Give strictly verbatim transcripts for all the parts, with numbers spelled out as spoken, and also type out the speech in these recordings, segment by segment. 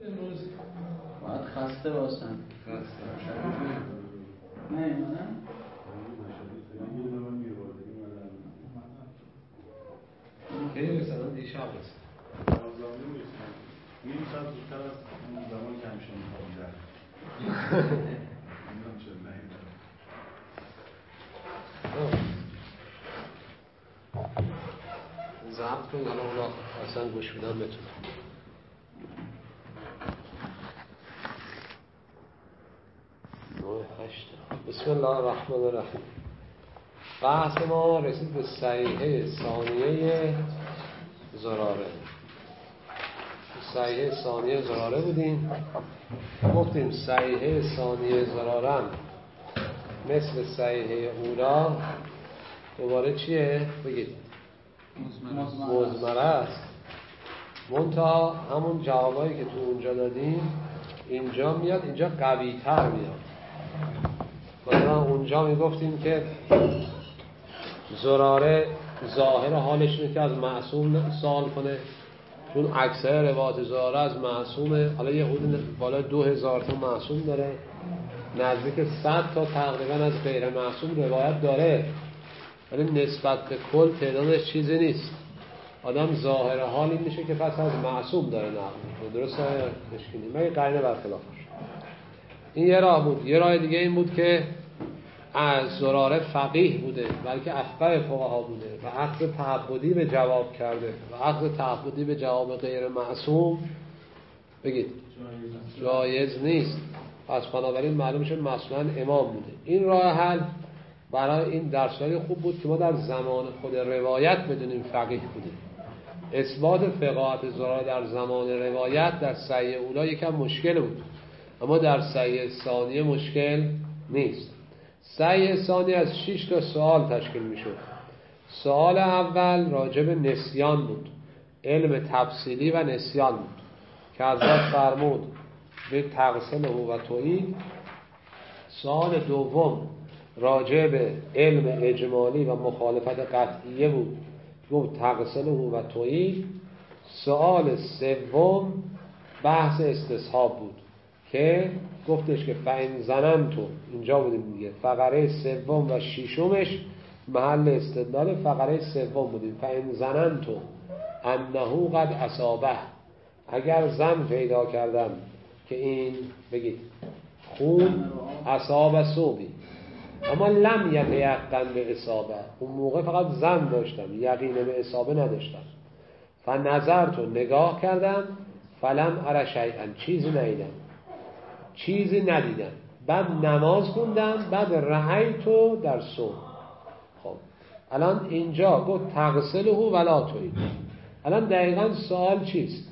امروز باید خسته باشن. خسته نه ایمانم؟ خیلی مثلا دیشب هست آزامی میرسن نیم ساعت زودتر از اون زمان که همیشه میخوابیدن نمیدونم چرا نهیدن ضبط کنید حالا اونا اصلا گوش بدن بتونم. بسم الله الرحمن الرحیم. بحث ما رسید به صحیحه ثانیه زراره. صحیحه ثانیه زراره بودیم، گفتیم صحیحه ثانیه زراره مثل صحیحه اولا دوباره چیه؟ بگید مضمره است. منتها همون جوابایی که تو اونجا دادیم اینجا میاد، اینجا قوی تر میاد. مثلا اونجا میگفتیم که زراره ظاهر حالش اینه که از معصوم سوال کنه، چون اکثر روایات زراره از معصومه. حالا یه حدود بالا دو هزار تا معصوم داره، نزدیک صد تا تقریبا از غیر معصوم روایت داره، ولی نسبت به کل تعدادش چیزی نیست. آدم ظاهر حال این میشه که پس از معصوم داره نقل. درست های مشکلی مگه قرینه برخلاف باشه. این یه راه بود. یه راه دیگه این بود که از زراره فقیه بوده، بلکه افقه فقها بوده و اخذ تعبدی به جواب کرده و اخذ تعبدی به جواب غیر معصوم بگید جایز نیست. پس بنابراین معلوم میشه مثلا امام بوده. این راه حل برای این درسای خوب بود که ما در زمان خود روایت بدونیم فقیه بوده. اثبات فقاهت زراره در زمان روایت در صحیح اولا یکم مشکل بود، اما در صحیح ثانیه مشکل نیست. صحیح ثانیه از شش تا سوال تشکیل میشد. سوال اول راجع به نسیان بود، علم تفصیلی و نسیان بود که حضرت فرمود به تغسله و تویید. سوال دوم راجع به علم اجمالی و مخالفت قطعیه بود، گفت تغسله و تویید. سوال سوم بحث استصحاب بود که گفتش که فإن ظننتم، اینجا بودیم دیگه، فقره سوم و ششمش محل استدلال فقره سوم بودیم. فإن ظننتم انه قد اصابه، اگر ظن پیدا کردم که این بگید خون اصاب صوبی، اما لم یتیقن به اصابه، اون موقع فقط ظن داشتم، یقین به اصابه نداشتم. فنظرت، نگاه کردم، فلم ار شیئا، چیزی ندیدم چیزی ندیدم بعد نماز خوندم، بعد رأیتو در صبح. خب الان اینجا گفت تغسله ولا تویید. الان دقیقاً سوال چیست؟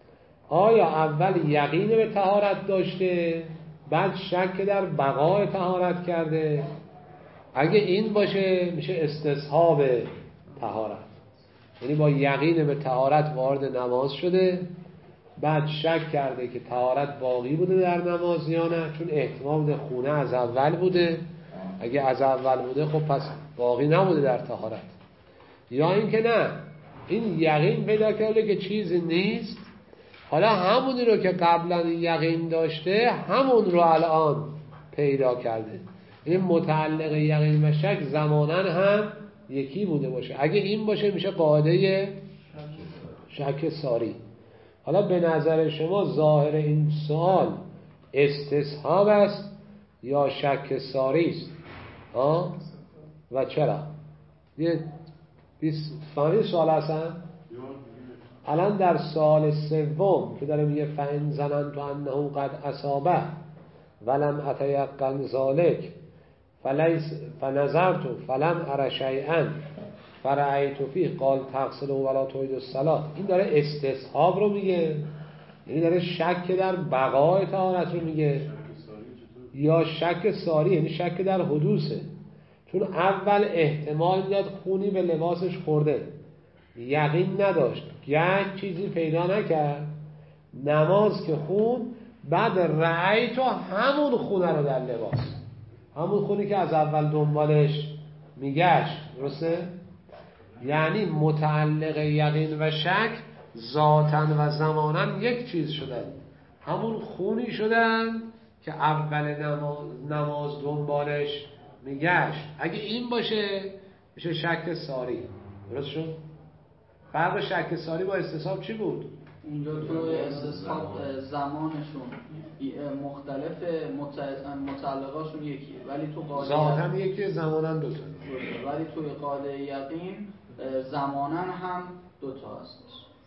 آیا اول یقین به طهارت داشته بعد شک در بقای طهارت کرده؟ اگه این باشه میشه استصحاب طهارت، یعنی با یقین به طهارت وارد نماز شده، بعد شک کرده که طهارت باقی بوده در نماز یا نه، چون احتمال خونه از اول بوده. اگه از اول بوده خب پس باقی نبوده در طهارت. یا اینکه نه، این یقین پیدا کرده که چیزی نیست، حالا همونی رو که قبلا یقین داشته همون رو الان پیدا کرده. این متعلق یقین و شک زمانا هم یکی بوده باشه. اگه این باشه میشه قاعده شک ساری. حالا به نظر شما ظاهر این سوال استصحاب است یا شک ساری است؟ آه؟ و چرا؟ یه فهمید سوال هستن؟ الان در سوال سوم که داره میگه فإن ظننت انه قد اصابه ولم اتیقن ذلک فلیس فنظرت فلم ار شیئا فرأیت فیه قال تغسله ولا تعید الصلاة. این داره استصحاب رو میگه، یعنی داره شک در بقای طهارت رو میگه، یا شک ساری یعنی شک در حدوثه. چون اول احتمال میداد خونی به لباسش خورده، یقین نداشت، یک چیزی پیدا نکرد، نماز که خون، بعد رأی تو همون خونه رو در لباس، همون خونی که از اول دنبالش میگشت. درسته؟ یعنی متعلق یقین و شک ذاتاً و زماناً یک چیز شدن، همون خونی شدن که اول نماز, نماز دنبالش میگشت. اگه این باشه میشه شک ساری. درست شد؟ فرق شک ساری با استصحاب چی بود؟ اینجا تو استصحاب زمانشون مختلف، متعلقاشون یکیه، ولی تو قاعده ذاتاً یکیه، زماناً دوتا. ولی توی قاعده یقین زماناً هم دوتا هست.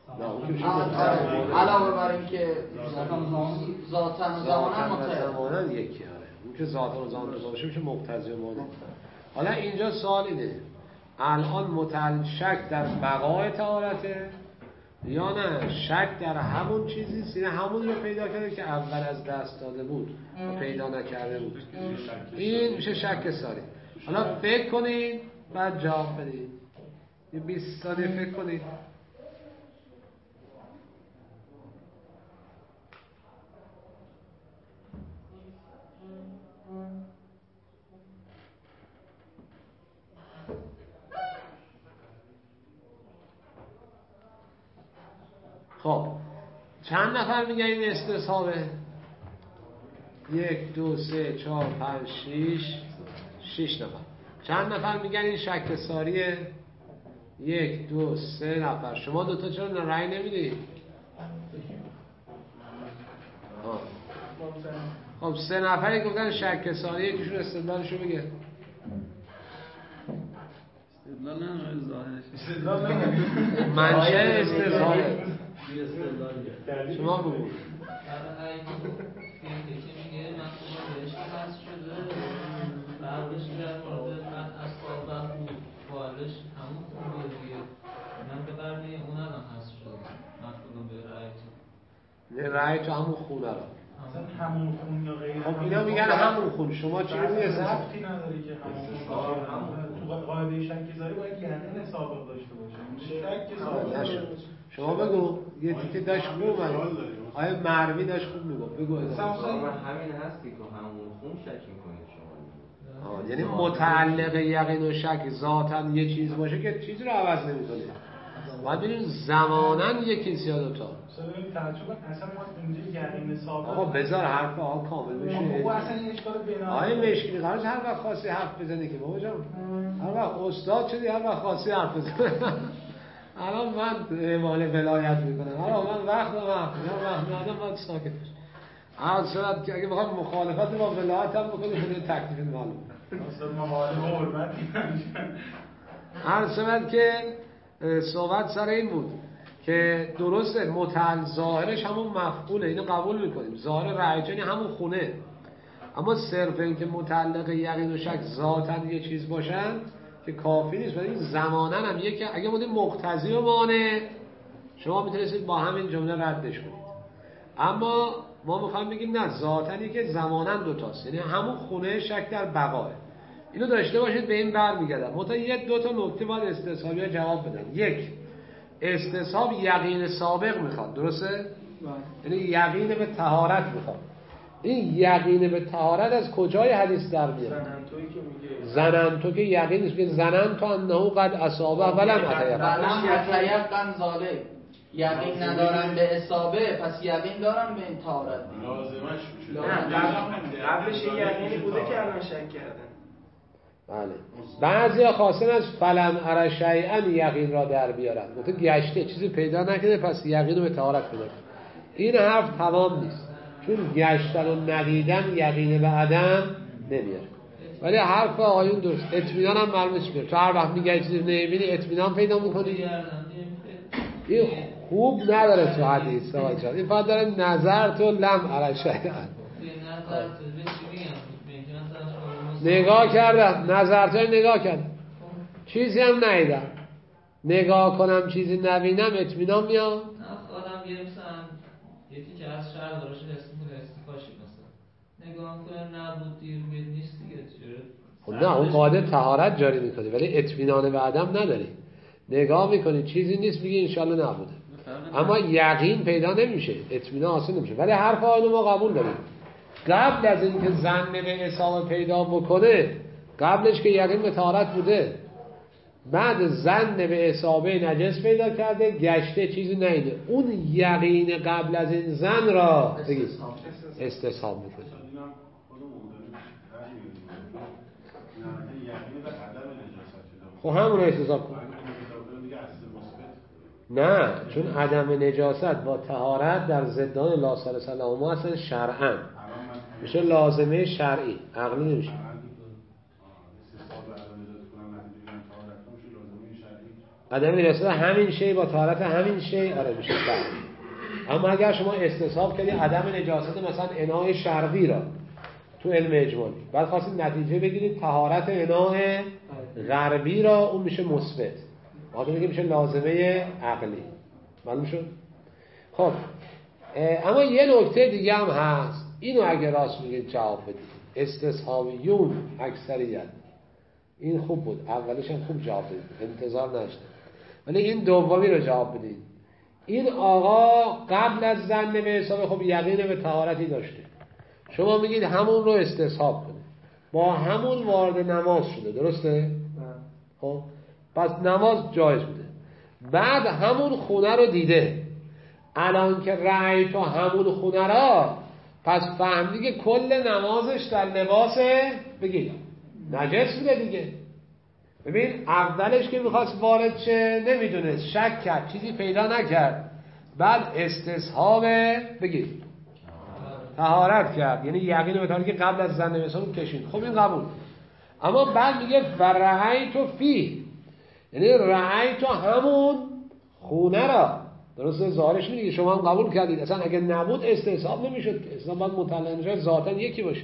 علاوه بر این که ذاتاً و زماناً متعلق زماناً یکیه. اون که ذاتاً و زماناً دوتا باشه میشه مقتضی و مانع. حالا اینجا سوال اینه، الان متعلق شک در بقای طهارته یا نه شک در همون چیزی اینه همون رو پیدا کرده که اول از دست داده بود و پیدا نکرده بود. این میشه شک ساری. حالا فکر کنید بعد جواب بدید. یه بیست ثانیه فکر کنید. خب چند نفر میگن این استصحابه؟ یک دو سه چهار پنج شیش شیش نفر. چند نفر میگن این شک ساریه؟ یک دو سه نفر. شما دوتا چرا رأی نمیدید؟ خب سه نفری گفتن شک ساریه، یکیشون استدلالشو بگه. استدلال نه ظاهرش. استدلال نه. منشه استدلاله. شما بگو. میگه مفهوم بهش هست شده بعدش در مورد من اسباب و فعالش همون خوبه دیگه. من به قرنی اون الان هست شده مفهوم به رأی تو. رأی تو همون خونه را. مثلا همون خون یا غیر. خب اینا میگن همون خون. شما چی میگید؟ ربطی نداره که همون خون. تو قاعده شک زاری باید یقین سابق داشته باشه. شک سابق. شما بگو. یه تیکه داشت خوب اومد. آیا مروی داشت خوب میگو. بگو همین هستی که همون خون شک میکنید شما. آه یعنی متعلق یقین و شک ذاتاً یه چیز باشه که چیزی رو عوض نمیکنه. باید ببینیم زماناً یکی یا دوتا. مثلا این تعجب اصلا ما اینجا یقین سابق. آقا بذار حرف آقا کامل بشه. او اصلا این اشکال بنا. آقا مشکلی قرارش هر وقت خاصی حرف بزنی که بابا جان. هر وقت استاد شدی هر وقت خاصی حرف بزنی. الان من اعمال ولایت میکنم. الان من وقت دارم. من وقت ندارم باید ساکت بشم. الان که اگه بخوام مخالفت با ولایت هم بکنی خود تکلیف معلوم. اصلا مخالفت حرمتی نمیشه. هر صورت که صحبت سر این بود که درسته متعلق ظاهرش همون مفعوله، اینو قبول میکنیم، ظاهر رعیجانی همون خونه، اما صرف این که متعلق یقین و شک ذاتاً یه چیز باشن که کافی نیست. ولی زماناً هم یکی اگه بودیم مقتضی و مانع شما میتونستید با همین جمله ردش کنید. اما ما میخوایم بگیم نه، ذاتاً یکی زماناً دوتاست، یعنی همون خونه شک در بقاه. اینو داشته باشید به این برمیگردم. منتها یه دو تا نکته باید استصحابی‌ها جواب بدن. یک، استصحاب یقین سابق میخواد، درسته؟ یعنی یقین به طهارت میخواد. این یقین به طهارت از کجای حدیث در میاد؟ زننتویی که میگه زننتو که یقین نیست، که زننتو انه قد اصابه ولم اتیقن. ولم اتیقن ذالک. یقین ندارن به اصابه، پس یقین دارن به این طهارت. لازمش میشه. نه قبلش یقینی بوده که الان شک کردن. بله. بعضیا خواستن از فلم ار شیئا یقین را در بیارن. گفته گشته چیزی پیدا نکرده پس یقین رو به طهارت پیدا کرد. این حرف تمام نیست. چون گشتن و ندیدن یقین به عدم نمیاره. ولی حرف آقایون درست. اطمینان هم معلومه چی میاره. تو هر وقت میگه چیزی نمیبینی اطمینان پیدا میکنی. این خوب نداره تو حدیث آقا جان. این فقط داره نظر تو لم ار شیئا. نگاه کردم، نظرتای نگاه کردم، چیزی هم ندیدم. نگاه کنم چیزی نبینم اطمینان میاد. نه آدم یه مثلا یکی که از شهر دارش رسیم کنه استیکاشی مثلا نگاه کنه نبود دیر بید نیست دیگه چرا؟ خب نه اون قاعده طهارت جاری میکنی ولی اطمینان به عدم نداری. نگاه میکنی چیزی نیست میگی انشالله نبوده، اما یقین پیدا نمیشه، اطمینان حاصل نمیشه. ولی حرف آنو ما قبول داریم. قبل از اینکه زن به اصابه پیدا بکنه قبلش که یقین به طهارت بوده. بعد زن به اصابه نجس پیدا کرده، گشته چیزی نیده، اون یقین قبل از این زن را بگید استصحاب میکنه. خب همون رو استصحاب کن. نه، چون عدم نجاست با طهارت در ضدان لا ثالث لهما هستن شرعاً، میشه لازمه شرعی، عقلی نمیشه. عدم نجاست همین شی با طهارت همین شی آره میشه شرعی. اما اگر شما استصحاب کردی عدم نجاست مثلا اناء شرقی را تو علم اجمالی، بعد خواستید نتیجه بگیرید طهارت اناء غربی را، اون میشه مثبت، آدم میگه میشه لازمه عقلی. معلوم شد؟ خب اما یه نکته دیگه هم هست، اینو اگه راست میگید جواب بدید. استصحابیون اکثریت، این خوب بود، اولش هم خوب جواب بدید، انتظار نشد، ولی این دومی رو جواب بدید. این آقا قبل از زن به حساب خب یقین به طهارتی داشته، شما میگید همون رو استصحاب کنه، با همون وارد نماز شده، درسته؟ خب پس نماز جایز بوده. بعد همون خونه رو دیده، الان که رأی تو همون خونه را، پس فهمیدی که کل نمازش در لباس بگید نجس بوده دیگه. ببین اولش که میخواست وارد شه نمیدونست، شک کرد، چیزی پیدا نکرد، بعد استصحاب بگید طهارت کرد، یعنی یقین به طوری که قبل از زن نمیسان کشید. خب این قبول. اما بعد میگه فرعی تو فی، یعنی رعی تو همون خونه را، درسته؟ ظاهرش میگه شما هم قبول کردید، اصلا اگه نبود استصحاب نمیشد، اصلا باید مطلع ذاتاً یکی باشه.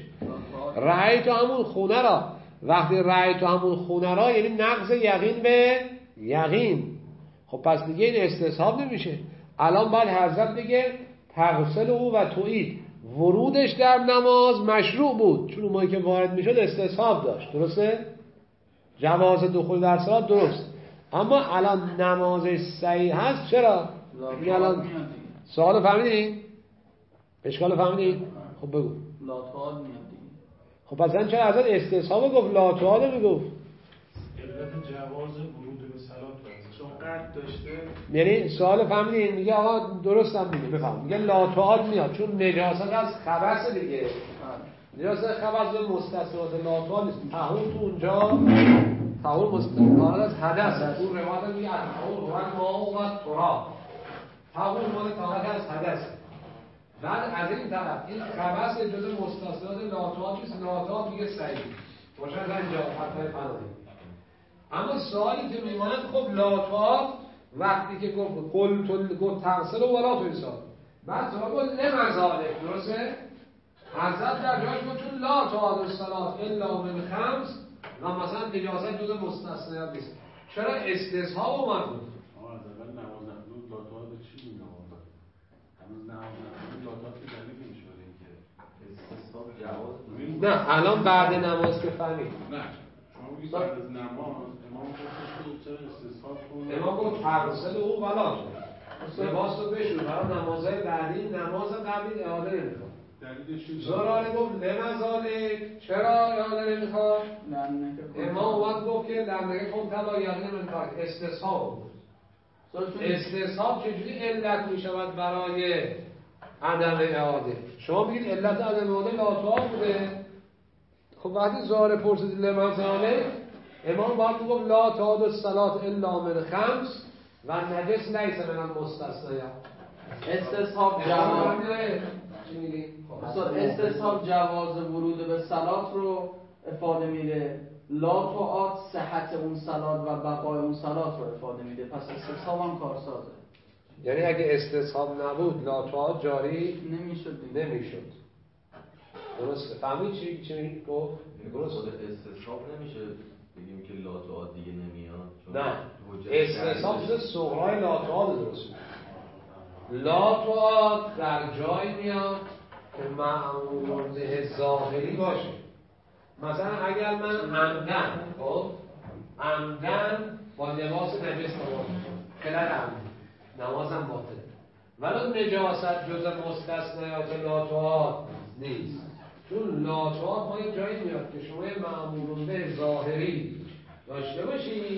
رعی تو همون خونه را، وقتی رعی تو همون خونه را یعنی نقض یقین به یقین. خب پس دیگه این استصحاب نمیشه. الان بعد حضرت بگه تغسل او و تویید، ورودش در نماز مشروع بود، چون اون موقعی که وارد میشد استصحاب داشت، درسته؟ جواز دخول در صلات درست. اما الان نمازش صحیح هست، چرا؟ الان سوال فهمیدین؟ اشکال فهمیدین؟ خب بگو. لا تعال میاد دیگه. خب پس این چرا حضرت استصحاب گفت لا تعال میگفت؟ علت جواز ورود به صلات چون قد داشته. یعنی سوال فهمیدین؟ میگه آقا درستم میگه، بفهم. میگه لا تعال میاد چون نجاست از خبث دیگه. نجاست خبث به مستثنات لا تعال نیست. طهور تو اونجا طهور مستثنات از حدث. اون روایت میگه طهور و ما و تراب. طهور مال طهارت از حدث. بعد از این طرف این خبث جزء مستثنات لا تعال نیست. لا تعال میگه صحیح. باشن اینجا حتی فنایی. اما سوالی که میماند خب لا تعال وقتی که گفت قل تو تغسل و ولا تویسال، بعد سوال گفت لمزاله، درسته؟ حضرت در جایش گفت چون لا تعال الصلاة الا من خمس و مثلا نجاست جز مستثنیات نیست، چرا استصحاب اومد بود؟ آه از اول نماز نخلود لا تعال به چی میگه آمد؟ هنوز نماز نخلود لا تعال که دلیل نمیشوره که استصحاب جواز. نه الان بعد نماز که فهمید. نه شما بگید بعد از نماز امام گفتش که چرا استصحاب کنه؟ امام گفت تغسل او ولا لباس رو بشور، برای نمازهای بعدی نماز قبلی اعاده نمیخواد. دلیلش چیه؟ زراره گفت لمزالک، چرا اعاده نمیخواد؟ امام اومد گفت که در نگه خب تبا یقین من کار استصحاب بود. استصحاب چجوری علت میشود برای عدم اعاده؟ شما بگید علت عدم اعاده لا تعال بوده. خب وقتی زهره پرسید لمزالک، امام باید گفت لا تعال الصلاة الا من خمس و نجس لیس من المستثنیات. استصحاب جواز استصحاب جواز ورود به صلات رو افاده میده، لا تعال صحت اون صلات و بقای اون صلات رو افاده میده، پس استصحاب هم کارسازه. یعنی اگه استصحاب نبود لا تعال جاری نمیشد نمیشد. درسته؟ فهمید چی چی گفت؟ درست خود استصحاب نمیشه بگیم که لا تعال دیگه نمیاد. نه استصحاب چیز صغرای لا تعال درست. لا تعال در جای میاد که معمول به ظاهری باشه. مثلا اگر من عمدن خب عمدن با لباس نجس نماز میکنم، خلال عمدن نمازم باطله، ولی نجاست جز مستثنیات لا تعال نیست، چون لا تعال ما یه جایی میاد که شما معمول به ظاهری داشته باشی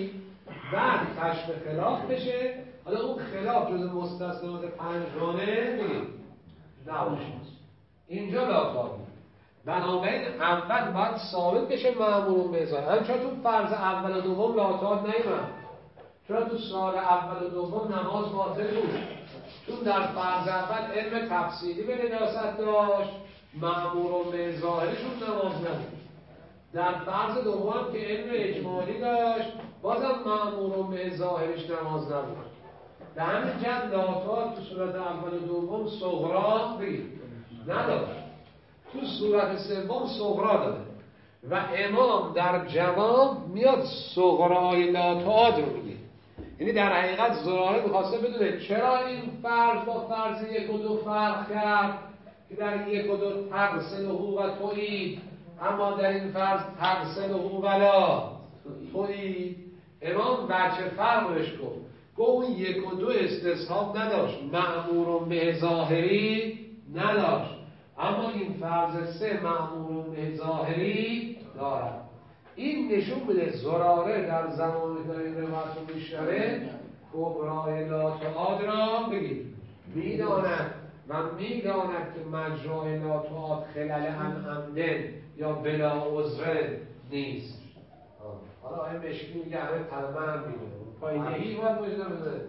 بعد کشف خلاف بشه. حالا اون خلاف جز مستثنات پنجگانه بگید نباشه. اینجا لاتا بود. بنابراین اول باید ثابت بشه مأمور به ظاهر. چرا تو فرض اول و دوم لاتا نیومد؟ چرا تو سال اول و دوم نماز باطل بود؟ چون در فرض اول علم تفصیلی به نداست داشت، مأمور به ظاهرشون نماز نبود. در فرض دوم که علم اجمالی داشت، بازم مأمور به ظاهرش نماز نبود. در همین جد لاتا تو صورت اول و دوم صغرا بگید نداشت، تو صورت سوم صغرا داده و امام در جواب میاد صغرای لاتعاد رو میگه. یعنی در حقیقت زراره میخواسته بدونه چرا این فرض با فرض یک و دو فرق کرد که در یک و دو تقسل و تویید، اما در این فرض تقسل و ولا تویید. امام بچه فرقش گفت گفت اون یک و دو استصحاب نداشت، مأمور به ظاهری نداشت، اما این فرض سه مأمور به ظاهری دارد. این نشون میده زراره در زمان که این روایت رو میشنوه کبرای لاتعاد را بگید میداند و میداند که مجرای لاتعاد خلل ان عمدن یا بلا عذر نیست. حالا آیه مشکی میگه همه تلمه هم میدونه پایهی باید باشه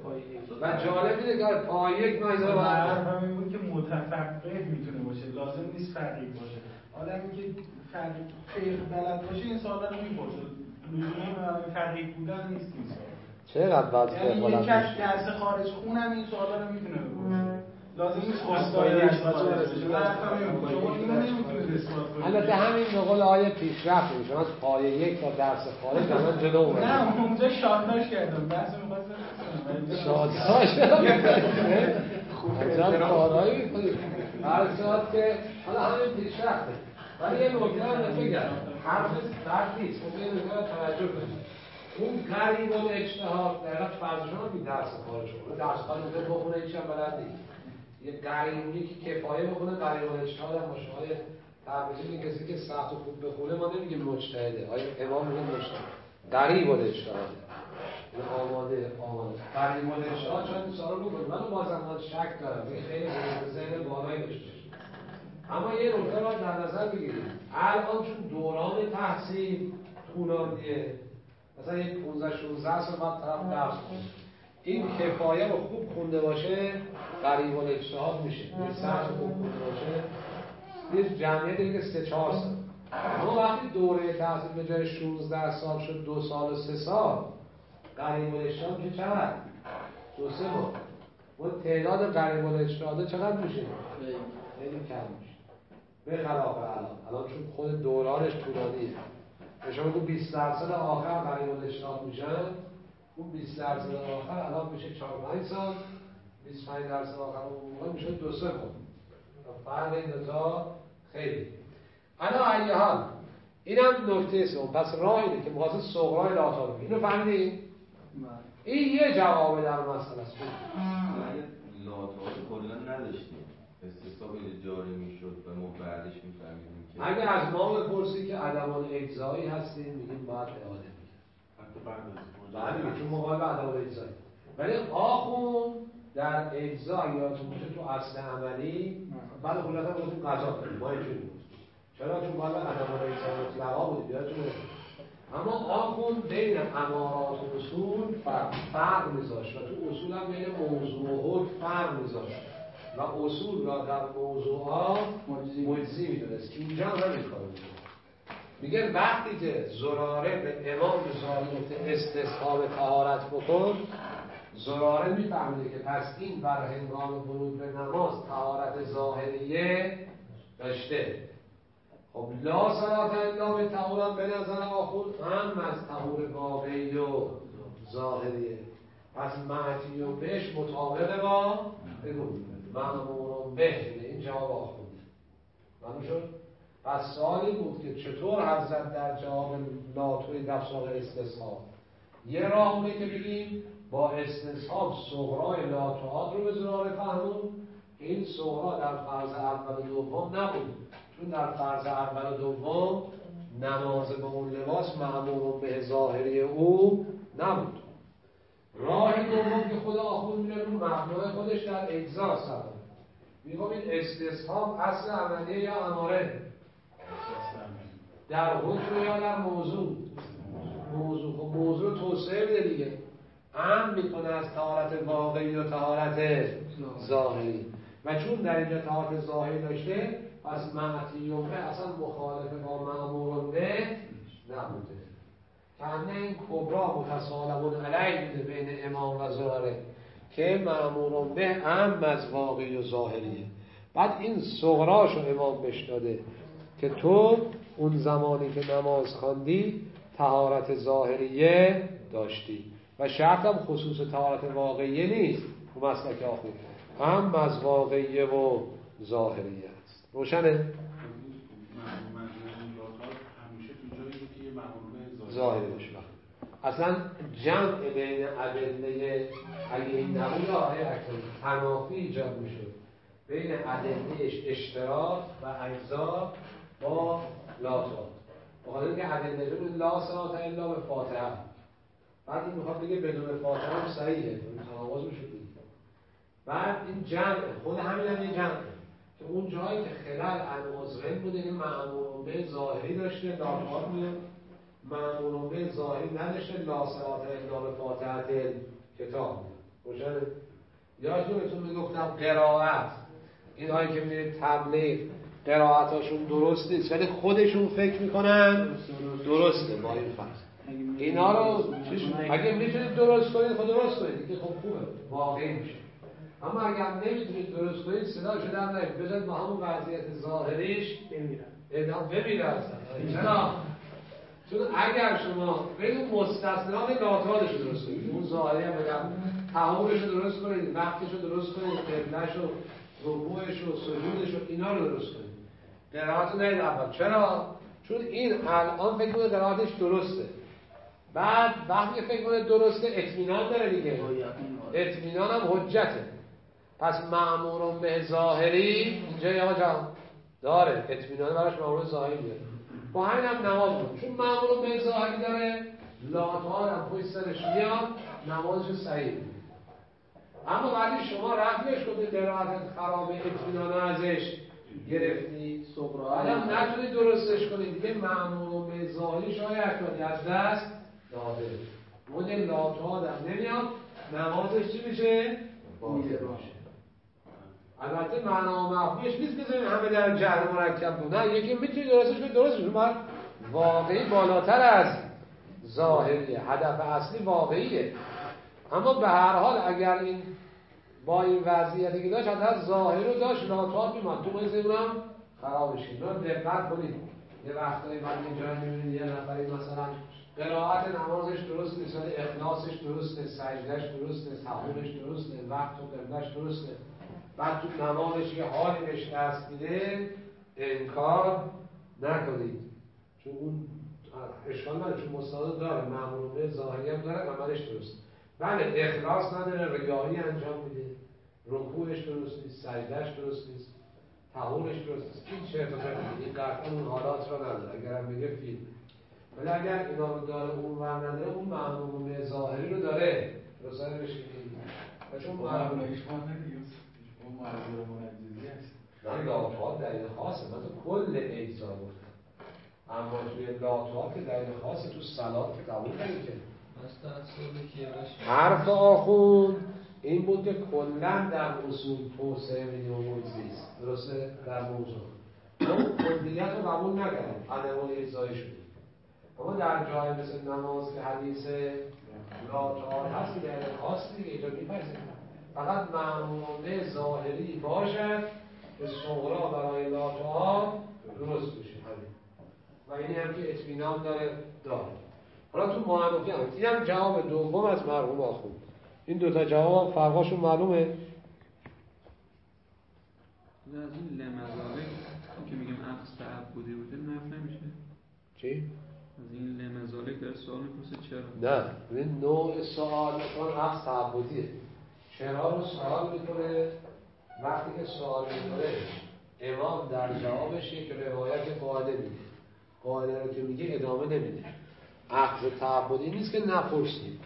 و جالب اینه که پایه یک مجرا باید همین بود که متفقه میتونه باشه، لازم نیست فقیه باشه. آدمی که فقه بلد باشه این سوالا رو میپرسه، لزوما فقیه بودن نیست این سوال. چقدر باید فقه بلد باشه؟ یعنی یک درس خارج خونم این سوالا رو میتونه بپرسه. لازم نیست استاد اثبات بشه. شما اینو نمیتونید اثبات کنید. البته همین به قول آیه پیشرفت میشه. از پایه یک تا درس خارج الان جلو اومد. نه اونجا شادداش کردم. بحث می‌خواستم شادداش. خوب کارایی می‌کنید. هر ساعت که حالا همین پیشرفته. ولی یه نکته رو بگم. حرف بد نیست. خب یه نکته توجه کنید. اون قریب الاجتهاد در واقع فرضشون این درس خارج کنه. درس خارج بخونه هیچ هم بلد نیست. یه قریبی که کفایه بکنه قریب الاجتهاد هم باشه. های تبریزی کسی که سخت و خوب بخونه ما نمیگیم مجتهده. آیا امام میگه مجتهد. قریب الاجتهاد. این آماده آماده. قریب الاجتهاد چون این سوال رو بکنه. من بازم من شک دارم. این خیلی ذهن بالایی داشته. اما یه نکته رو در نظر بگیرید. الان چون دوران تحصیل طولانیه. مثلا یک پانزده شانزده سال بعد طرف درس کنه. این کفایه رو خوب خونده باشه قریب الاجتهاد میشه. این سخت خوب خونده باشه یه جمعیت دیگه سه چهار سال. اما وقتی دوره تحصیل به جای شانزده سال شد دو سال و سه سال قریب الاجتهاد میشه چقدر؟ دو سه ماه. اون تعداد قریب الاجتهاد چقدر میشه؟ خیلی کم میشه. به خلاف الان الان چون خود دورانش طولانیه. شما بگو بیست درصد آخر قریب الاجتهاد میشن، اون بیست درصد آخر الان میشه چهار پنج سال، بیست و پنج درصد آخر اون موقع میشه دو سه ماه. فرق این دو تا خیلی. انا علی حال اینم نکته سوم. پس راه اینه که مخاطب صغرای لاتا رو اینو فهمیدین؟ این یه جواب در مسئله است. لاتا رو کلا نداشتیم. استثناء جاری میشد و ما بعدش میفهمیدیم که اگر از ما بپرسی که عدم اجزایی هستیم میگیم باید اعاده میگیم. حتی بعد از بعد چون مقابل عدم اجزایی. ولی آخون در اجزا یادتون باشه تو اصل عملی بعد خلاصا گفتیم قضا کنیم ما اینجوری بود. چرا چون باید عدم اجزایی مطلقا بود یادتون باشه. اما آخون بین امارات و اصول فرق, فرق میذاشت و تو اصول هم بین موضوع و حکم فرق میذاشت و اصول را در موضوعات مجزی میدونست. اینجا هم همین کارو میکنه. میگه وقتی که زراره به امام زاهد استصحاب طهارت بکن، زراره میفهمیده که پس این بر هنگام ورود به نماز طهارت ظاهریه داشته. خب لا صلاة الا به طهورت به نظر آخون هم از طهور واقعی و ظاهریه. پس معتی و بهش مطابقه با بگو مأمور به این جواب آخونده. معلوم شد؟ پس سوالی بود که چطور حضرت در جواب لاتوی دفساق استصحاب یه راه اونه که بگیم با استصحاب صغرای لاتوات رو به زراره فهمون که این صغرا در فرض اول و دوم نبود، چون در فرض اول و دوم نماز با اون لباس مأمور به ظاهری او نبود. راه دوم که خدا آخوند میره رو مبنای خودش در اجزا سر میگم این استصحاب اصل عملیه یا اماره در حکم یا در موضوع موضوع خب موضوع توسعه بده دیگه عام میکنه از طهارت واقعی و طهارت ظاهری و چون در اینجا طهارت ظاهری داشته پس معتیون به اصلا مخالف با مأمورون به نبوده که این کبرا متسالمون علیه بوده بین امام و زاره که مأمورون به عام از واقعی و ظاهریه بعد این صغراشو امام بهش داده که تو اون زمانی که نماز خواندی طهارت ظاهریه داشتی و شرط هم خصوص طهارت واقعیه نیست اون مسلک آخر هم از واقعیه و ظاهریه است روشنه؟ ظاهری باشه اصلا جمع بین ادله اگه این نبود آیه اکتر تنافی ایجاد میشه بین ادلهش اشتراک و اجزا با لاتا بخاطر اینکه ادله لا صلات الا به فاتحه بعد این میخواد بگه بدون فاتحه هم صحیحه تناقض میشه بعد این جمع خود همین هم این جمع که اون جایی که خلال المزغن بوده این مأمورون به ظاهری داشته لاتوات میاد مأمورون به ظاهری نداشته لا صلات الا به فاتحه کتاب روشنه یادتون میگفتم قرائت این هایی که میرید تبلیغ قرائتاشون درست نیست ولی خودشون فکر میکنن درسته با این فرض اینا رو اگه میتونید درست کنید خود درست کنید که خب خوبه واقعی میشه اما اگر نمیتونید درست کنید صداشو در نهید بذارید با همون وضعیت ظاهریش بمیرن ادام بمیرن چرا؟ چون اگر شما برید مستثنات لاتادشو درست کنید اون ظاهری هم بگم تحولشو درست کنید وقتشو درست کنید قبلشو رکوعشو سجودشو اینا رو درست کنید قرائتو نهید اول چرا؟ چون این الان فکر کنید قرائتش درسته بعد وقتی فکر کنید درسته اطمینان داره دیگه اطمینان هم حجته پس مأمورون به ظاهری اینجا یا جا داره اطمینان براش مأمور ظاهری داره با همین هم نماز بود چون مأمورون به ظاهری داره لاتار هم پشت سرش میاد نمازش صحیح بود اما وقتی شما رفتیش کنید قرائت خرابه اطمینان ازش گرفتی الان نتونید درستش کنید دیگه مأمورون به ظاهری شاید از دست داده مدل لاتار هم نمیاد نمازش چی میشه؟ باطل باشه البته معنا و مفهومش نیست بزنید همه در جهر مرکب بود نه یکی میتونی درستش کنید درستش کنید واقعی بالاتر از ظاهریه هدف اصلی واقعیه اما به هر حال اگر این با این وضعیتی که داشت حتی ظاهر رو داشت لاتوات میماند تو باید اونم خرابش کنید رو دقت کنید یه وقتایی من اینجا میبینید یه نفری مثلا قرائت نمازش درست نیست ولی اخلاصش درست نیست سجدهش درست نیست تحولش درست نیست وقت و قبلش درست نیست بعد تو نمازش یه حالی بهش دست میده انکار نکنید چون اون اشکال نداره چون مستند داره مأمورون ظاهری هم داره عملش درست بله اخلاص نداره ریایی انجام میده رکوعش درست نیست سجدهش درست نیست تحولش درست نیست این چرت و پرت این قطعا اون حالات رو نداره اگرم بگه فیلم ولی اگر اینا رو داره اون ور نداره اون مأمورون ظاهری رو داره درسته بشه و چون مأمورون اون معذور منجزی هست نه لاتوات دلیل خاصه من تو کل اجزا گفتم اما توی لاتوات که دلیل خاصه تو صلات که قبول کنید که حرف آخون این بود که کلن در اصول توسعه میدیم و مجزیست درسته در موضوع اون کلیت رو قبول نکردیم عدم اجزایی شدیم اما در جای مثل نماز که حدیث لاتوات هست که دلیل خاص دیگه ایجا میپذیریم فقط مأمورون ظاهری باشد که صغرا برای لاتوات درست بشه همین و اینی هم که اطمینان داره داره حالا تو معرفی هم این هم جواب دوم از مرحوم آخوند این دوتا جواب هم فرقاشون معلومه از این لمزالک که میگم عقص تعبدی بوده نفت نمیشه چی؟ از این لمزالک در سوال میپرسه چرا؟ نه این نوع سوال میکنه عقص تعبدیه چرا رو سوال میکنه وقتی که سوال میکنه امام در جوابش یک روایت قاعده میده قاعده رو که میگه ادامه نمیده اخذ تعبدی نیست که نپرسیم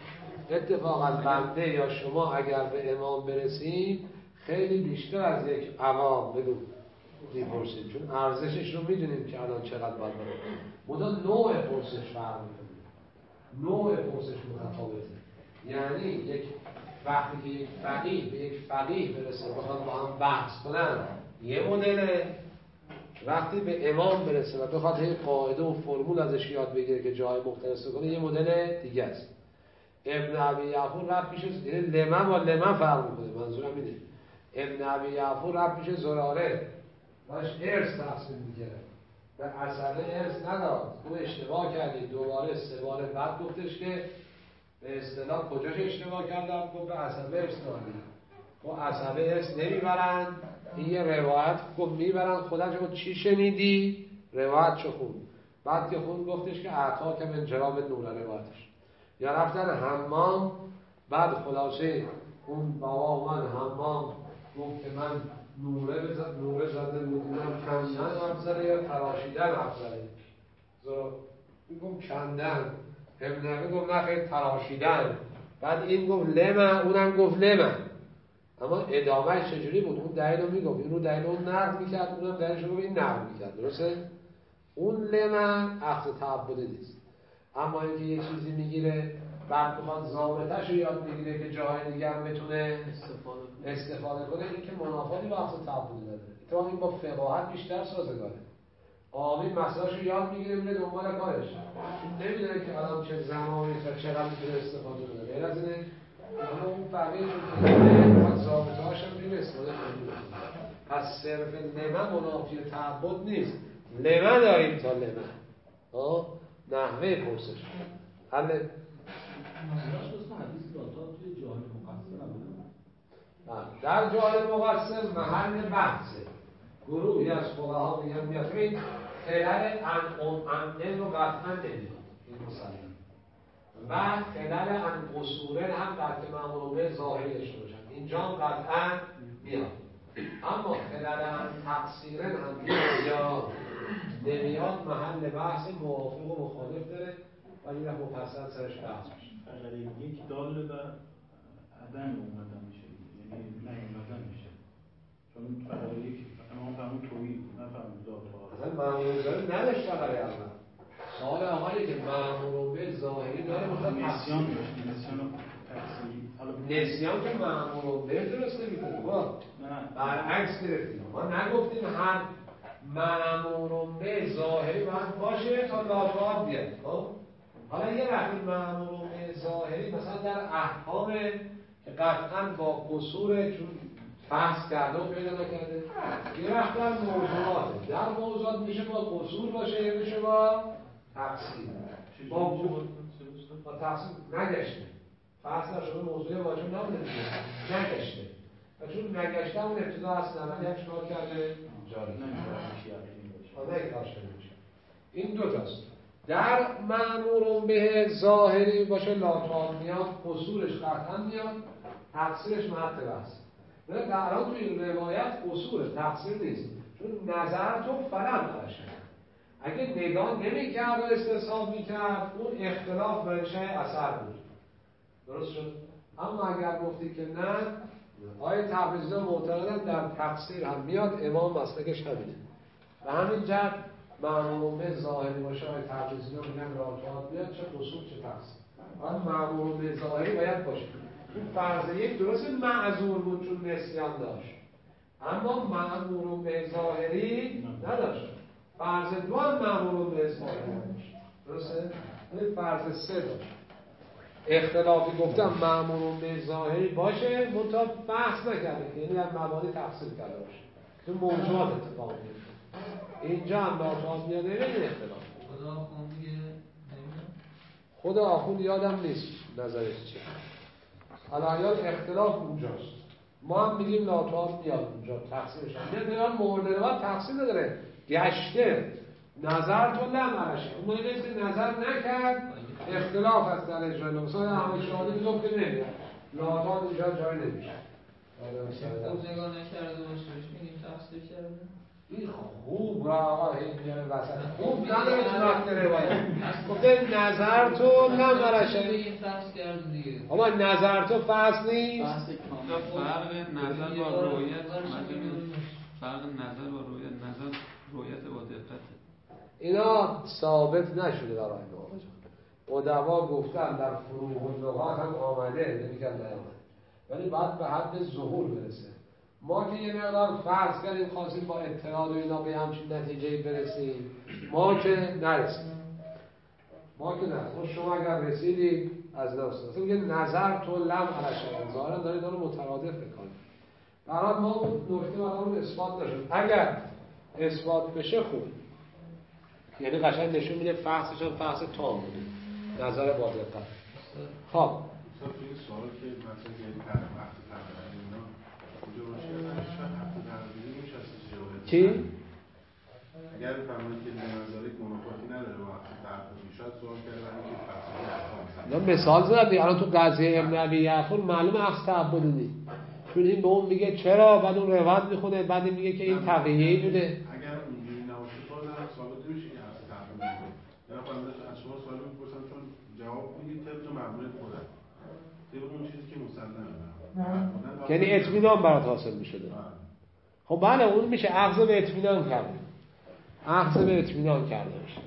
اتفاقا بنده یا شما اگر به امام برسیم خیلی بیشتر از یک عوام بگو میپرسیم، چون ارزشش رو میدونیم که الان چقدر باید باید مدا نوع پرسش فرق میکنه، نوع پرسش متفاوته. یعنی یک وقتی که یک فقیه به یک فقیه برسه بخواد با هم بحث کنن یه مدله، وقتی به امام برسه و بخواد یه قاعده و فرمول ازش یاد بگیره که جای مختلف کنه یه مدل دیگه است. ابن ابی یعفور رفت پیش یعنی لمن با لمن فرق میکنه، منظورم اینه. ابن ابی یعفور رفت پیش زراره باش ارث تقسیم میکرد و اصلا ارث نداد، تو اشتباه کردی، دوباره سه بار بعد گفتش که به اصطلاح کجاش اشتباه کردم، گفت به عصبه ارث دادی، خب عصبه ارث نمیبرن، این یه روایت گفت میبرن، خودش گفت چی شنیدی؟ روایت چه خون، بعد که خون گفتش که اعطا که من جراب نوره روایتش، یا رفتن حمام، بعد خلاصه اون بابا اومد حمام گفت که من نوره بزد، نوره زده بودیم کندن افزاره یا تراشیدن افزاره، زرا گفت کندن، ابن عبی گفت نه خیلی تراشیدن، بعد این گفت لمن، اونم گفت لمن، اما ادامهش چجوری بود؟ اون دلیل رو میگفت، این رو دلیل اون نقل میکرد، اونم دلیلش رو این نقل میکرد، درسته؟ اون لمن اخذ تعبده نیست، اما اینکه یه چیزی میگیره بعد بخواد ضابطه‌ش رو یاد بگیره که جای دیگه هم بتونه استفاده کنه, استفاده کنه این که منافاتی با اخذ تعبده نداره. اتفاقا این با فقاهت بیشتر سازگاره. آمین مسئله‌اش رو یاد میگیره میره دنبال کارش، نمیدونه که الان چه زمانی و چقدر میتونه استفاده کنه. غیر از اینه اما اون فقیه رو میگه باید ضابطه‌اش هم میره استفاده کنه. پس صرف لمن منافی تعبد نیست، لمن داریم تا لمن ها نحوه پرسش حل در جاهل مقصر محل بحثه. گروهی از فقها میگن میاد این خلال ان رو قطعا نمیاد این مسلم و خلال ان قصوره هم قطع معمول به ظاهری داشته باشن، اینجا هم قطعا میاد، اما خلال ان تقصیره هم میاد یا نمیاد محل بحث موافق و مخالف داره و این هم مفصل سرش بحث میشه. اگر یک دال و عدم اومدن میشه، یعنی نیومدن میشه، چون برای یک امام فرمون تویی نفرمون داد اصلا معمول ظاهری نداشت برای اول سوال آقایی که معمول به ظاهری داره مثلا نسیان داشت، نسیان و تقصیری، نسیان که معمول به درست نمیکنه با برعکس گرفتیم، ما نگفتیم هر معمول به ظاهری باید باشه تا لاتوات بیاد. حالا یه وقتی معمول به ظاهری مثلا در احکام که قطعا با قصور چون بحث کرده و پیدا نکرده، یه وقت در موضوعاته، در موضوعات میشه با قصور باشه یا میشه با تقصیر، با با تقصیر نگشته، فرض نشده موضوع واجب نبوده دیگه نگشته و چون نگشته اون ابتدا اصل عملی هم چکار کرده؟ جاری نگشته میشه. این دو تاست. در مأمور به ظاهری باشه لاتوان میاد، قصورش قطعا میاد، تقصیرش محل بحث. ولی در آن توی روایت قصور تقصیر نیست، چون نظر تو فلان برشه. اگه نگاه نمی‌کرد و استصحاب می‌کرد اون اختلاف منشأ اثر بود. درست شد؟ اما اگر گفتی که نه، آیه تبریزی‌ها معتقدن در تقصیر هم میاد، امام مسلکش همینه. و همین جهت مأمور به ظاهری باشه آیه تبریزی‌ها میگن لاتوان میاد، چه قصور چه تقصیر. اما مأمور به ظاهری باید باشه. این فرض یک درست معذور بود چون نسیان داشت، اما مأمور به ظاهری نداشت. فرض دو هم مأمور به ظاهری نداشت، درسته؟ این فرض سه داشت. اختلافی گفتم مأمور به ظاهری باشه منتها بحث نکرده که یعنی در مبانی تفصیل کرده باشه تو موضوعات اتفاق میفته. اینجا هم لاتوان میاد نمیدین اختلاف. خدا آخوند دیگه نمیدن؟ خدا آخوند یادم نیست نظرش چیه. الان اختلاف اونجاست. ما هم میگیم لاتوان میاد اونجا تقصیرش هم میاد، مورد روایت تقصیر نداره، گشته نظر تو نمرشه، اون نیست که نظر نکرد اختلاف از در اجرای مثلا همه شهاده میگم که نمیاد لاتوان اینجا جای نمیشه. روزگار نکرده باشه بهش میگیم تقصیر کرده. این خوب را آقا این میانه وسط خوب نداره تو وقت روایت گفته نظر تو نمرشه. این تقصیر کرد دیگه. اما نظر تو فصل نیست. بحث کامل. فرق نظر با رویت فرق نظر با رویت نظر رویت با دقته. اینا ثابت نشده برای ما. قدما گفتن در فروع اللغات هم آمده، نمیگن نیامده، ولی باید به حد ظهور برسه. ما که یه مقدار فرض کردیم خواستیم با اطلاع و اینا به همچین نتیجه برسیم، ما که نرسیم. ما که نرسیم. شما اگر رسیدید از ناستاسه میگه نظر تو لم علشه ظاهرا دارید داره مترادف بکنید. برای ما اون نکته برای اثبات نشد. اگر اثبات بشه خوب، یعنی قشنگ نشون میده فحصش هم فحص تام بوده، نظر با دقت. خب مثلا توی سوال که مثلا یعنی طرف وقت تقریبا اینا کجا باشه شاید هفته تقریبا میشه از جواب چی؟ اگر فهمید که نظریه منافاتی نداره با وقت تقریبا شاید سوال کرده برای اینکه فلسفه یا مثال زدی الان تو قضیه ابن ابی یعفور معلومه اخذ تعبد دی، چون این به اون میگه چرا، بعد اون روایت میخونه، بعد میگه که این تقییه‌ای بوده. اگر اونجوری نباشه تو نه ثابت نمیشه که اخذ تعبد میکنه. یا فهمیدم از شما سوال میپرسم چون جواب میدید طبق معمول خودت، طبق اون چیزی که مسلمه، یعنی اطمینان برات حاصل میشه. خب بله اون میشه اخذ به اطمینان کرده، اخذ به اطمینان کرده میشه.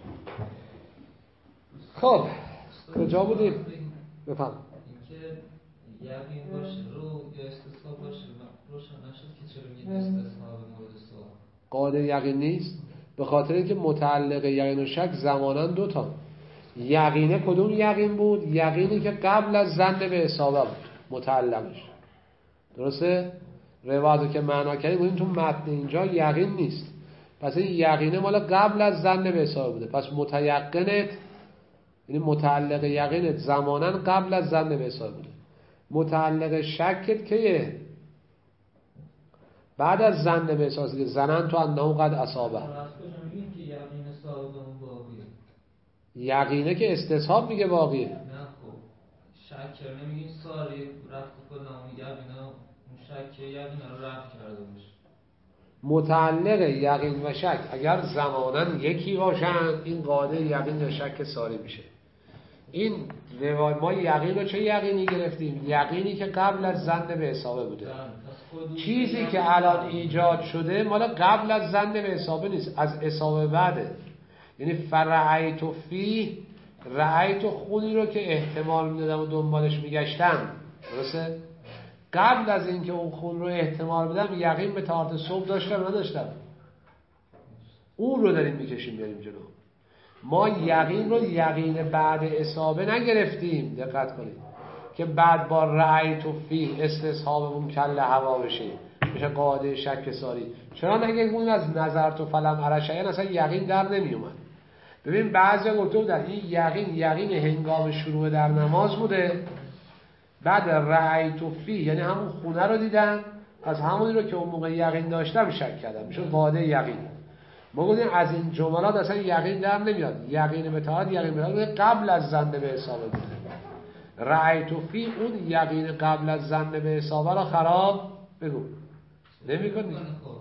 خب کجا بودیم؟ بفهم اینکه یقین باشه رو یا استصحاب باشه روشن نشد که چرا میگه استصحاب مورد سوال قاعده یقین نیست، به خاطر اینکه متعلق یقین و شک زمانا دو تا. یقینه کدوم یقین بود؟ یقینی که قبل از ظن به اصابه بود متعلقش، درسته؟ روایتو که معنا کردیم بودیم تو متن اینجا یقین نیست، پس این یقینه مال قبل از ظن به اصابه بوده، پس متیقنت یعنی متعلق یقینت زمانا قبل از ظن به اصابه بوده. متعلق شکت کیه؟ بعد از ظن به اصابه دیگه، ظنن تو انه قد اصابه. یقینه که استصحاب میگه باقیه. نه خب شک نمیگین ساری رفت کنم یقینا اون شک یقینا رو رفت کرده باشه. متعلق یقین و شک اگر زمانا یکی باشن این قاعده یقین و شک ساری میشه. این روای ما یقین رو چه یقینی گرفتیم؟ یقینی که قبل از ظن به اصابه بوده. چیزی که الان ایجاد شده مال قبل از ظن به اصابه نیست، از اصابه بعده. یعنی فرعیت فی رعیت خونی رو که احتمال میدادم و دنبالش میگشتم، درسته؟ قبل از اینکه اون خون رو احتمال بدم یقین به طهارت صبح داشتم نداشتم، اون رو داریم میکشیم بریم جلو. ما یقین رو یقین بعد اصابه نگرفتیم، دقت کنید که بعد با رعیت فی استصحابمون کل هوا بشه میشه قاعده شک ساری. چرا نگه اون از نظر تو فلم عرشیان اصلا یقین در نمی اومد. ببین بعضی گفته بودن این یقین یقین هنگام شروع در نماز بوده، بعد رعیت فی یعنی همون خونه رو دیدن، از همونی رو که اون موقع یقین داشتم شک کردم، میشه قاعده یقین. ما گفتیم از این جملات اصلا یقین در نمیاد، یقین به طهارت یقین به طهارت قبل از ظن به اصابه بوده. رعیت فی اون یقین قبل از ظن به اصابه را خراب بگو نمی کنی،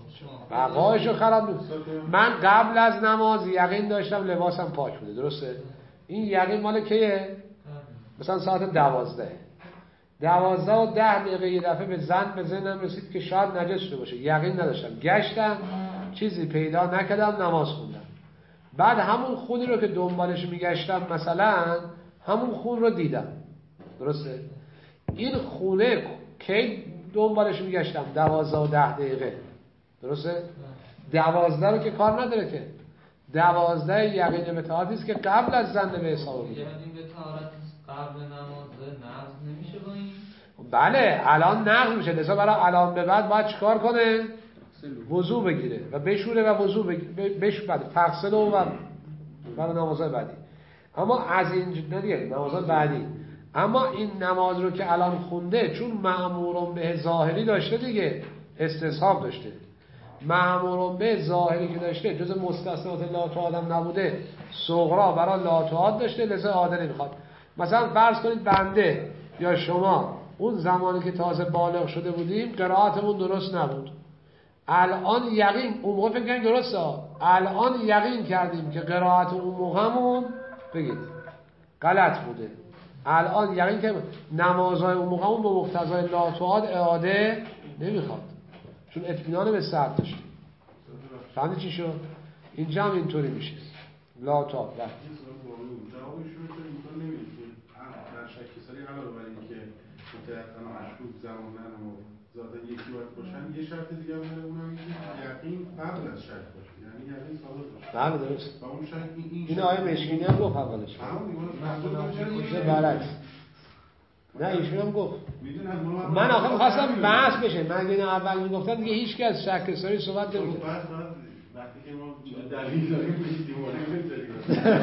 بقایشو خراب بود. من قبل از نماز یقین داشتم لباسم پاک بوده، درسته؟ این یقین مال کیه؟ مثلا ساعت دوازده دوازده و ده دقیقه یه دفعه به ظن به ذهنم رسید که شاید نجس شده باشه، یقین نداشتم، گشتم چیزی پیدا نکردم نماز خوندم. بعد همون خونی رو که دنبالش میگشتم مثلا همون خون رو دیدم، درسته؟ این خونه کی دنبالش میگشتم؟ دوازده و ده دقیقه، درسته؟ دوازده رو که کار نداره که، دوازده یقین به طهارتی است که قبل از ظن به اصابه بود. یقین به طهارت قبل نماز نقض نمیشه با این؟ بله الان نقض میشه، لذا برای الان به بعد باید چیکار کنه؟ وضو بگیره و بشوره و وضو بگیره بش بعد فغسل و برای نمازهای بعدی. اما از این دیگه نمازهای بعدی، اما این نماز رو که الان خونده چون مأمورون به ظاهری داشته دیگه، استصحاب داشته، مأمورون به ظاهری که داشته جز مستثنات لا تعادم نبوده، صغرا برای لا تعاد داشته، لذا عادل نمیخواد. مثلا فرض کنید بنده یا شما اون زمانی که تازه بالغ شده بودیم قرائتمون درست نبود، الان یقین اون موقع فکر کنید درسته، الان یقین کردیم که قرائت اون موقعمون بگید غلط بوده، الان یقین که نمازهای اون موقع اون به مقتضای لاتوعاد اعاده نمیخواد، چون اطمینان به سرد داشته. فهمیدی چی شد؟ اینجا هم اینطوری میشه لاتوعاد. جوابش رو که امکان نمیده که در شک سری علاوه بر اینکه متأخرا مشروط زمانن و ذاتا یکی باید باشن، یه شرط دیگه هم داره، اونم اینه یقین قبل از شک باشه، یعنی یقین ثابت باشه. بله درست. و اون شک این این آیه مشکینی هم گفت اولش. همون دیگه برعکس. نه ایشون هم گفت. میدونم من آخه می‌خواستم بحث بشه. من اگه اول میگفتم دیگه هیچ کس شک سری صحبت نمی‌کنه. وقتی که ما دلیل داریم دیوانه نمی‌ذاریم.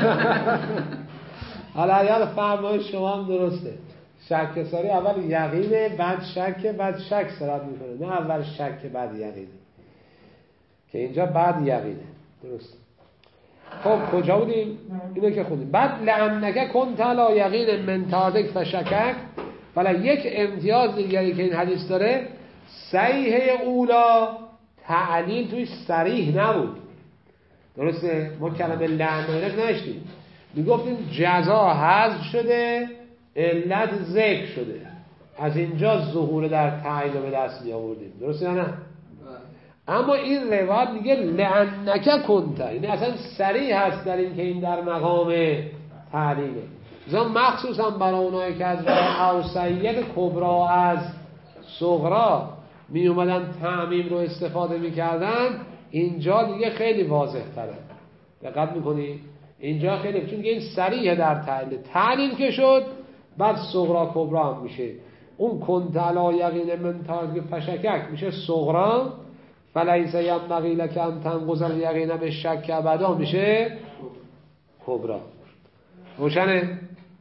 حالا یاد فرمای شما هم درسته. شک سری اول یقینه، بعد شک، بعد شک سرات میکنه، نه اول شک بعد یقینه، که اینجا بعد یقینه. درست. خب کجا بودیم؟ اینو که خوندیم. بعد لعنک کنت علی یقین من تادک فشکک. ولی یک امتیاز دیگری که این حدیث داره، صحیح اولا تعلیل توش صریح نبود. درسته؟ ما کلمه لعنک نشدیم، میگفتیم جزا حذف شده، علت ذکر شده، از اینجا ظهور در تعیین رو به دست می آوردیم. درسته یا نه؟ اما این روایت میگه لعنک کنت، یعنی اصلا صریح هست در این که این در مقام تعلیله. زن مخصوصا برای اونایی که از راه اوسعیت کبرا از صغرا می اومدن تعمیم رو استفاده میکردن، اینجا دیگه خیلی واضح تره. دقت میکنی؟ اینجا خیلی، چون این صریح در تعلیل، تعلیل که شد بعد صغرا کبرا هم میشه. اون کنت علی یقین من تارک فشکک میشه صغرا، فلیس ینبغی لک ان تنقض الیقین بالشک ابدا میشه کبرا. روشنه؟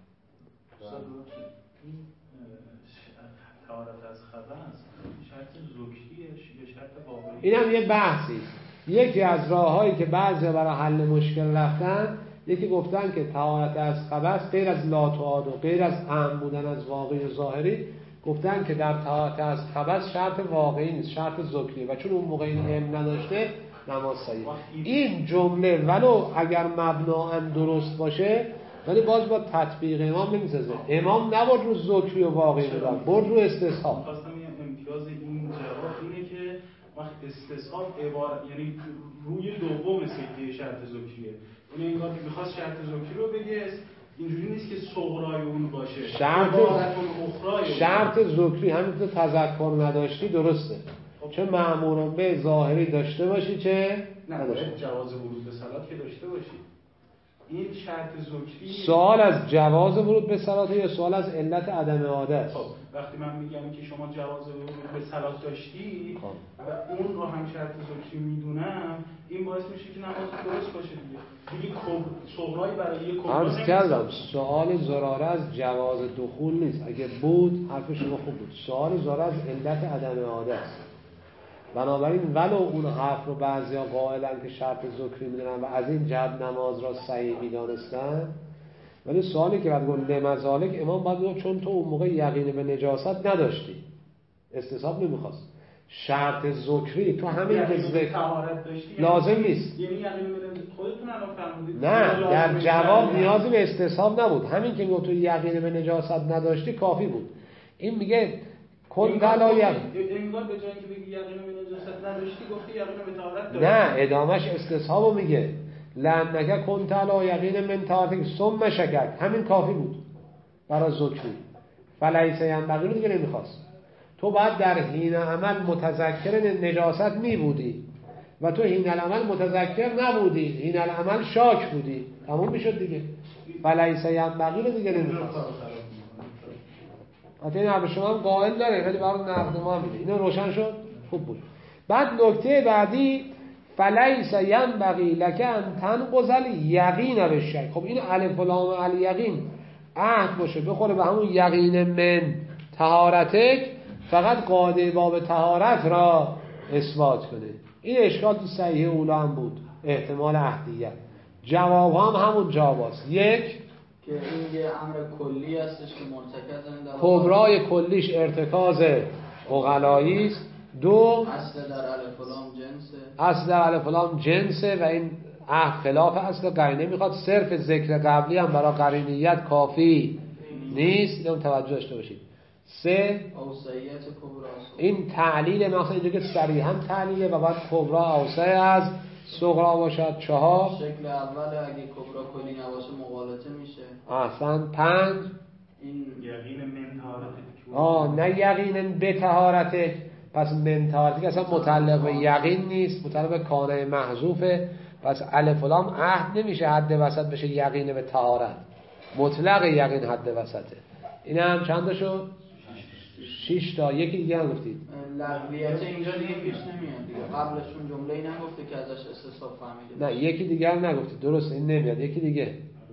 طهارت از خبث شرط ذکریه یا شرط واقعی؟ این هم یه بحثی. یکی از راههایی که بعضی برای حل مشکل رفتن، یکی گفتن که طهارت از خبث غیر از لاتوعاد و غیر از اهم بودن از واقعی و ظاهری، گفتن که در طهارت از خبث شرط واقعی نیست، شرط ذکریه، و چون اون موقع این علم نداشته نماز صحیح. این جمله ولو اگر مبناً درست باشه، ولی باز با تطبیق امام نمیسازه. امام نبرد رو ذکری و واقعی بودن، برد رو استصحاب. خواستم یه امتیاز این جواب اینه که وقت استصحاب عبارت، یعنی روی دوم سکه شرط ذکریه، یعنی انگار که می‌خواست شرط ذکری رو بگه، اینجوری نیست که صغرای اون باشه، شرط شرط ذکری همینطور تذکر نداشتی درسته، چه مأمورون به ظاهری داشته باشی چه نداشته. جواز ورود به صلات که داشته باشی. این شرط ذکری سوال از جواز ورود به صلات یا سوال از علت عدم اعاده است؟ خب وقتی من میگم که شما جواز ورود به صلات داشتی خب. و اون رو هم شرط ذکری میدونم، این باعث میشه که نماز درست باشه دیگه. دیگه صغرایی برای یک کبرا عرض کردم سوال زراره از جواز دخول نیست. اگه بود حرف شما خوب بود. سوال زراره از علت عدم اعاده است. بنابراین ولو اون حرف رو بعضیا قائلن که شرط ذکری میدونن و از این جهت نماز را صحیح میدانستن، ولی سوالی که بعد گفت لمزالک، امام باید گفت چون تو اون موقع یقین به نجاست نداشتی، استصحاب نمیخواست. شرط ذکری تو همین که ذکر لازم نیست. یعنی یقین به خودتون الان فرمودید نه، در جواب نیازی به استصحاب نبود. همین که گفت تو یقین به نجاست نداشتی کافی بود. این میگه کن علی یقین، انگار به جای اینکه بگی یقین به نجاست نداشتی گفتی یقین به طهارت داشتی. نه، ادامش استصحابو میگه لعنک کنت علی یقین من طهارت ثم شکک، همین کافی بود برای ذکری. فلیس ینبغی رو دیگه نمیخواست. تو بعد در حین عمل متذکر نجاست میبودی و تو حین العمل متذکر نبودی، حین العمل شاک بودی، تموم میشد دیگه. فلیس ینبغی رو دیگه نمیخواست. حتی این حرف شما هم قائل داره، ولی برای نقد ما میده. اینو روشن شد؟ خوب بود. بعد نکته بعدی فلیس ینبغی لک ان تنقض الیقین بالشک. خب این الف و لام الیقین عهد باشه بخوره به همون یقین من طهارتک، فقط قاعده باب طهارت را اثبات کنه. این اشکال تو صحیح اولا هم بود، احتمال عهدیت. جواب هم همون جواب است. یک که این یه امر کلی هستش که مرتکزن در کبرای کلیش ارتکاز عقلایی است. دو اصل در الف و لام جنسه، اصل در الف و لام جنسه و این عهد خلاف اصل قرینه میخواد. صرف ذکر قبلی هم برای قرینیت کافی نیست. اینو توجه داشته باشید. سه اوسعیت کبرا، این تعلیل مثلا اینجا که صریحا تعلیله و بعد کبرا اوسع از صغرا باشد. چهار شکل اول اگه کبرا کلی نباشه مغالطه میشه. احسن. پنج این یقین من طهارت آه نه یقین به طهارت، پس من طهارت که اصلا متعلق به یقین نیست، متعلق به کانه محذوفه، پس الف و لام عهد نمیشه حد وسط بشه یقین به طهارت، مطلق یقین حد وسطه. این هم چند شد؟ شش تا. یکی دیگه هم گفتید لغویت اینجا دیگه پیش نمیاد دیگه، قبلشون جمله‌ای نگفته که ازش استصحاب فهمیده. نه یکی دیگه هم نگفتید، درسته این نمیاد. یکی دیگه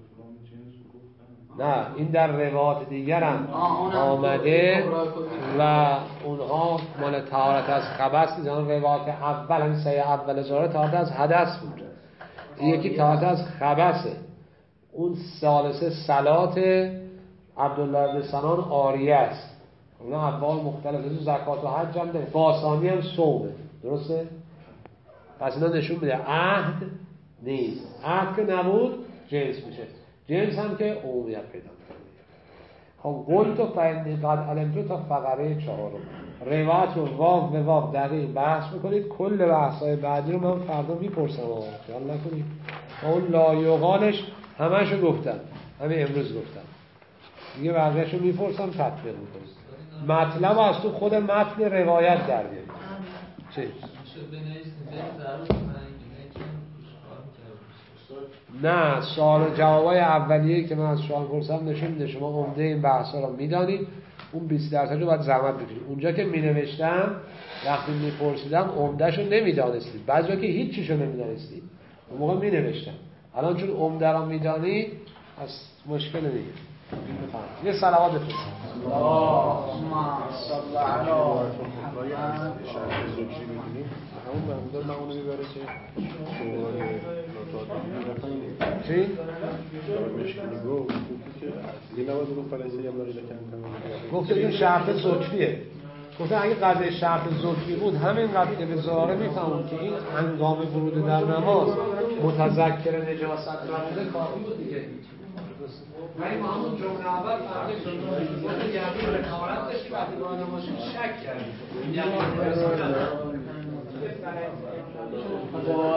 نه این در روایات دیگر هم آمده و اونها مال طهارت از خبث نیست. اون روایات اول هم سه اول زاره طهارت از حدث بود، این یکی طهارت از خبثه. اون ثالثه صلات عبدالله بن سنان آریه است، اونا ابواب مختلف از زکات و حج هم داره، باسانی هم صومه. درسته؟ پس اینا نشون میده عهد نیست. عهد که نبود جنس میشه، جنس هم که عمومیت پیدا میکنه. خب قول تو فإنی قد علمت تا فقره چهارم روایت رو واو به واو دقیق بحث میکنید. کل بحث‌های بعدی رو من فردا میپرسم، خیال نکنید. اون لایقانش همه‌شو گفتم، همین امروز گفتم دیگه، بقیه‌شو میپرسم تطبیق میکنید. مطلب از تو خود متن روایت در بیارید. چه؟ نه سوال و جوابای اولیه که من از شما پرسیدم نشون میده شما عمده این بحثا رو میدانید. اون بیست درصد رو باید زحمت بکشید. اونجا که مینوشتم وقتی میپرسیدم عمده‌شو نمیدانستید، بعضی وقتا که هیچ چیزو نمیدانستید، اون موقع مینوشتم. الان چون عمده رو میدانید پس مشکل نیست. یه صلوات بفرستید. اللهم صل علی محمد. شرح زوجی می‌بینیم همون مقدار من اونو میبره که شغل ناتوات چی؟ مشکلی گفت که این نباید رو فلسه هم داری لکن کنم گفته این شرط زوجیه. گفتن اگه قضیه شرط زوجی بود همین قضیه که به زاره میفهمون که این هنگام ورود در نماز متذکر نجاست بوده کافی بود دیگه. ولی ما همون جمله اول فهمیدیم که یعنی به طهارت داشتیم وقتی وارد باشیم شک کردیم. یعنی